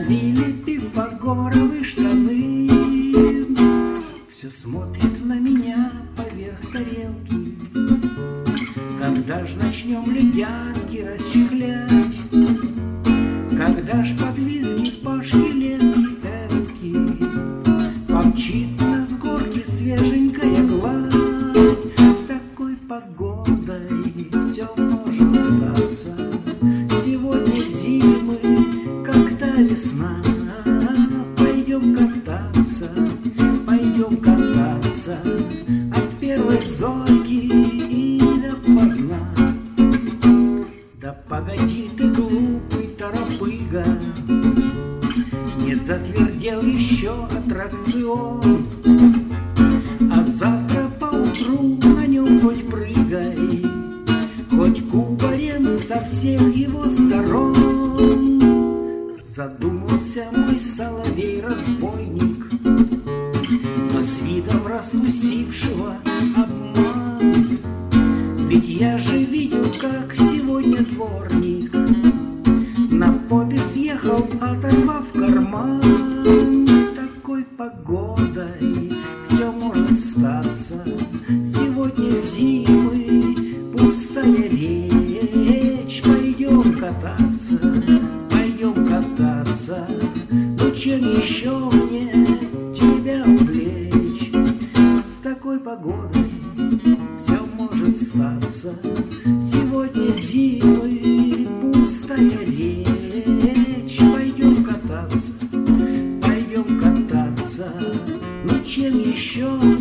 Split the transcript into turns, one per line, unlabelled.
залили пифагоровы штаны. Все смотрит на меня поверх тарелки. Когда ж начнем ледянки расчехлять? Когда ж под визги Пашки, Ленки, Элки помчит нас с горки свеженькая гладь? С такой погодой все может статься. Сегодня зимы, как та весна. Пойдем кататься, пойдем кататься от первой зорьки и до поздна. Да погоди ты, глупый торопыга, не затвердел еще аттракцион, а завтра поутру на нем хоть прыгай, хоть кубарем со всех его сторон. Задумался мой соловей-разбойник, но с видом раскусившего обман. Ведь я же видел, как сегодня дворник на попе съехал, оторвав карман. С такой погодой все может статься. Сегодня зимы, пустая речь. Пойдем кататься, пойдем кататься. Ну чем еще мне тебя увлечь? С такой погодой все может статься. Сегодня зимы, пустая речь. Пойдем кататься, пойдем кататься. Ну чем еще